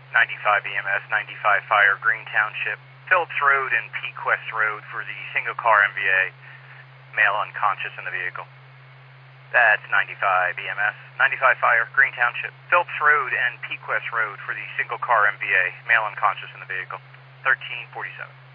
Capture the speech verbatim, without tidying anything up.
ninety-five E M S, ninety-five Fire, Green Township, Phillips Road and Pequest Road for the single car M V A, male unconscious in the vehicle. That's ninety-five E M S, ninety-five Fire, Green Township, Phillips Road and Pequest Road for the single car M V A, male unconscious in the vehicle. thirteen forty-seven.